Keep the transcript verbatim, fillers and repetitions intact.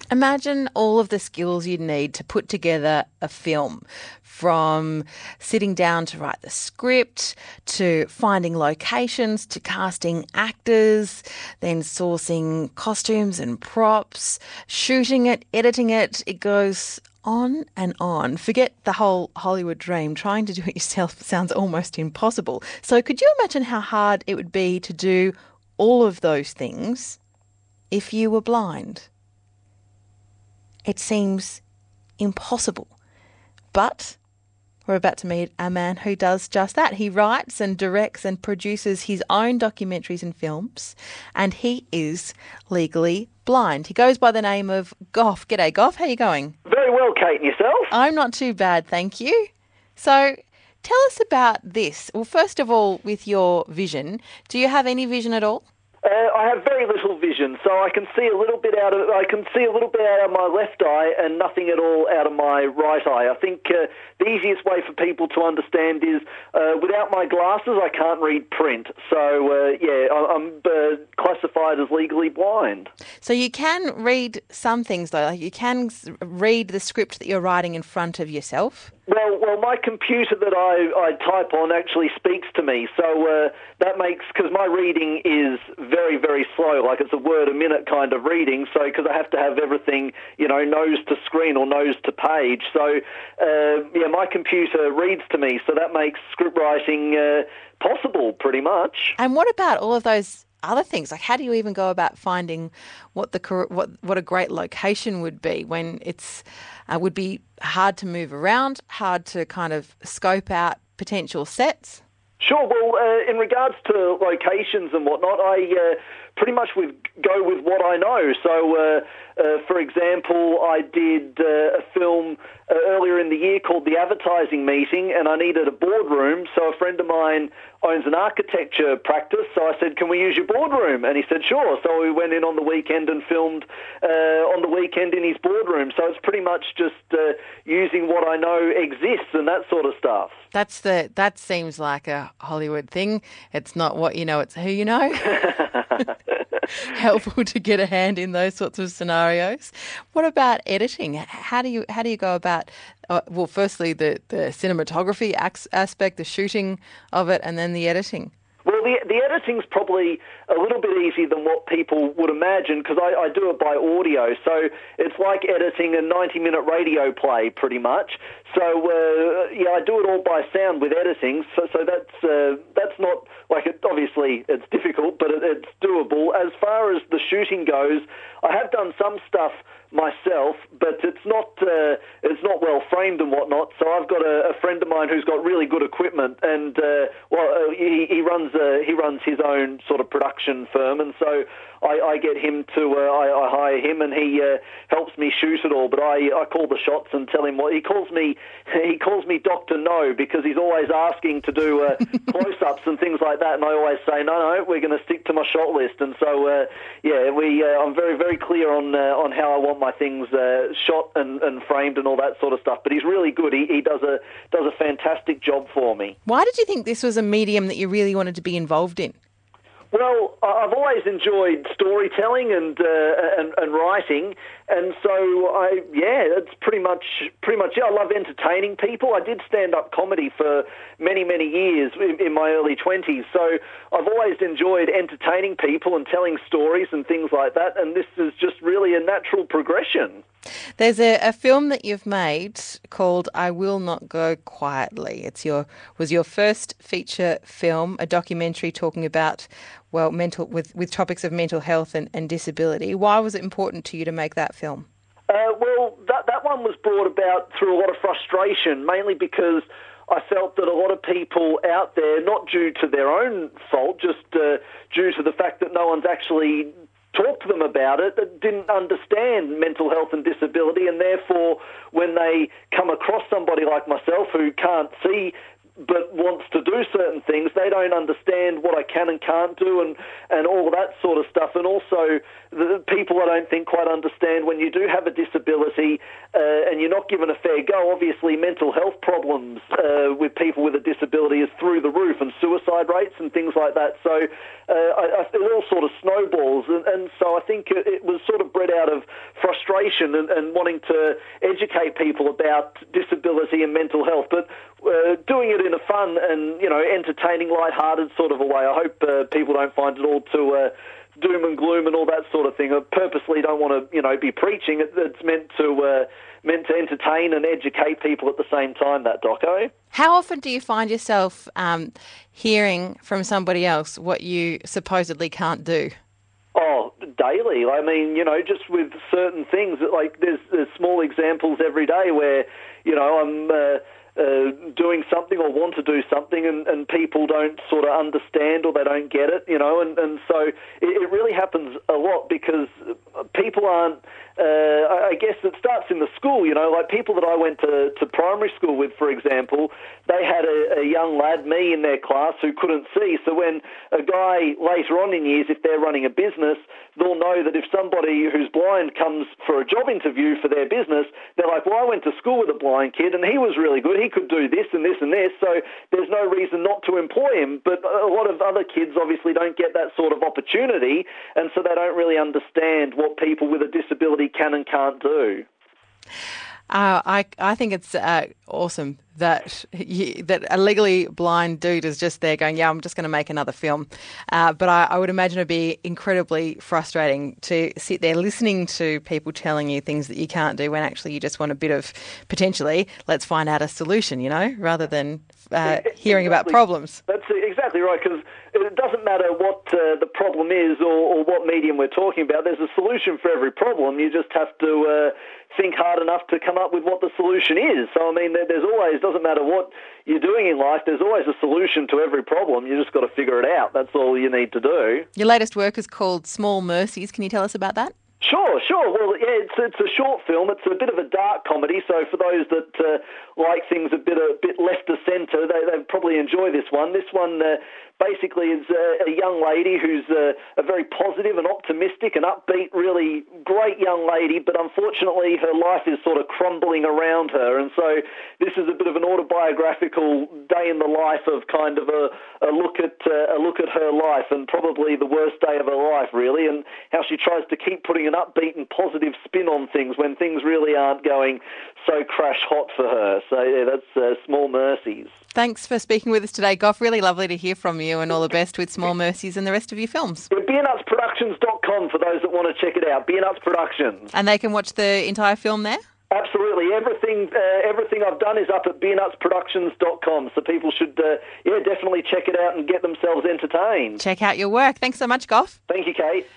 Imagine all of the skills you'd need to put together a film, from sitting down to write the script, to finding locations, to casting actors, then sourcing costumes and props, shooting it, editing it. It goes on and on. Forget the whole Hollywood dream. Trying to do it yourself sounds almost impossible. So could you imagine how hard it would be to do all of those things if you were blind? It seems impossible. But we're about to meet a man who does just that. He writes and directs and produces his own documentaries and films, and he is legally blind. He goes by the name of Gough. G'day, Gough. How are you going? Very well, Kate, and yourself? I'm not too bad, thank you. So tell us about this. Well, first of all, with your vision, do you have any vision at all? Uh, I have very little vision, so I can see a little bit out of I can see a little bit out of my left eye and nothing at all out of my right eye. I think uh, the easiest way for people to understand is uh, without my glasses, I can't read print. So uh, yeah, I, I'm uh, classified as legally blind. So you can read some things though. Like you can read the script that you're writing in front of yourself. Well, well, my computer that I, I type on actually speaks to me, so uh, that makes, because my reading is very, very slow, like it's a word a minute kind of reading, so because I have to have everything, you know, nose to screen or nose to page, so uh, yeah, my computer reads to me, so that makes script writing uh, possible, pretty much. And what about all of those other things? Like, how do you even go about finding what the cor- what what a great location would be when it's uh, would be hard to move around, hard to kind of scope out potential sets? Sure. Well, uh, in regards to locations and whatnot, I uh, pretty much would go with what I know. So, uh, uh, for example, I did uh, a film uh, earlier in the year called The Advertising Meeting, and I needed a boardroom. So a friend of mine owns an architecture practice, so I said, can we use your boardroom? And he said, sure. So we went in on the weekend and filmed uh, on the weekend in his boardroom. So it's pretty much just uh, using what I know exists and that sort of stuff. That's the that seems like a Hollywood thing. It's not what you know, it's who you know. Helpful to get a hand in those sorts of scenarios. What about editing? How do you how do you go about? Uh, well, firstly, the the cinematography aspect, the shooting of it, and then the editing. Well, the, the editing's probably a little bit easier than what people would imagine because I, I do it by audio. So it's like editing a ninety-minute radio play, pretty much. So, uh, yeah, I do it all by sound with editing. So, so that's uh, that's not, like, it, obviously it's difficult, but it, it's doable. As far as the shooting goes, I have done some stuff myself, but it's not uh, it's not well framed and whatnot. So I've got a, a friend of mine who's got really good equipment, and uh, well, uh, he, he runs uh, he runs his own sort of production firm, and so I, I get him to uh, I, I hire him, and he uh, helps me shoot it all. But I, I call the shots and tell him what he calls me. He calls me Doctor No because he's always asking to do uh, close-ups and things like that, and I always say no, no, we're going to stick to my shot list. And so uh, yeah, we uh, I'm very very clear on uh, on how I want my things uh, shot and, and framed and all that sort of stuff. But he's really good. He, he does a does a fantastic job for me. Why did you think this was a medium that you really wanted to be involved in? Well, I've always enjoyed storytelling and, uh, and and writing, and so I yeah, it's pretty much pretty much yeah. I love entertaining people. I did stand-up comedy for many many years in, in my early twenties, so I've always enjoyed entertaining people and telling stories and things like that. And this is just really a natural progression. There's a, a film that you've made called I Will Not Go Quietly. It's your was your first feature film, a documentary talking about well mental with, with topics of mental health and, and disability. Why was it important to you to make that film? Uh, well, that that one was brought about through a lot of frustration, mainly because I felt that a lot of people out there, not due to their own fault, just uh, due to the fact that no one's actually talked to them about it, that didn't understand mental health and disability, and therefore when they come across somebody like myself who can't see but wants to do certain things. They don't understand what I can and can't do and, and all of that sort of stuff. And also the people I don't think quite understand when you do have a disability uh, and you're not given a fair go, obviously mental health problems uh, with people with a disability is through the roof, and suicide rates and things like that. So uh, I, I, it all sort of snowballs. And, and so I think it, it was sort of bred out of frustration and, and wanting to educate people about disability and mental health, but uh, doing it in a fun and, you know, entertaining, light-hearted sort of a way. I hope uh, people don't find it all too uh, doom and gloom and all that sort of thing. I purposely don't want to, you know, be preaching. It, it's meant to uh, meant to entertain and educate people at the same time, that doco. How often do you find yourself um, hearing from somebody else what you supposedly can't do? Oh, daily. I mean, you know, just with certain things, like there's, there's small examples every day where, you know, I'm uh, uh, doing something or want to do something and, and people don't sort of understand or they don't get it, you know, and, and so it, it really happens a lot because people aren't, uh, I guess it starts in the school, you know, like people that I went to, to primary school with, for example, they had a, a young lad, me, in their class who couldn't see. So when a guy later on in years, if they're running a business, they'll know that if somebody who's blind comes for a job interview for their business, they're like, well, I went to school with a blind kid and he was really good. He could do this and this and this. So there's no reason not to employ him. But a lot of other kids obviously don't get that sort of opportunity, and so they don't really understand what people with a disability can and can't do. Uh, I I think it's uh, awesome that you, that a legally blind dude is just there going, yeah, I'm just going to make another film. Uh, but I, I would imagine it'd be incredibly frustrating to sit there listening to people telling you things that you can't do when actually you just want a bit of, potentially, let's find out a solution, you know, rather than uh, hearing exactly. about problems. That's exactly right, because it doesn't matter what uh, the problem is or, or what medium we're talking about. There's a solution for every problem. You just have to uh, think hard enough to come up with what the solution is. So, I mean, there's always, doesn't matter what you're doing in life, there's always a solution to every problem. You just got to figure it out. That's all you need to do. Your latest work is called Small Mercies. Can you tell us about that? Sure, sure. Well, yeah, it's it's a short film. It's a bit of a dark comedy, so for those that uh, like things a bit a bit left of centre, they they probably enjoy this one. This one uh, basically is a, a young lady who's a, a very positive and optimistic and upbeat, really great young lady, but unfortunately her life is sort of crumbling around her, and so this is a bit of an autobiographical day in the life of kind of a, a look at uh, a look at her life, and probably the worst day of her life, really, and how she tries to keep putting an upbeat and positive spin on things when things really aren't going so crash hot for her. So yeah, that's uh, Small Mercies. Thanks for speaking with us today, Gough. Really lovely to hear from you, and all the best with Small Mercies and the rest of your films. Yeah, beer nuts productions dot com for those that want to check it out. Beer Nuts Productions. And they can watch the entire film there? Absolutely. Everything uh, everything I've done is up at beer nuts productions dot com, so people should uh, yeah definitely check it out and get themselves entertained. Check out your work. Thanks so much, Gough. Thank you, Kate.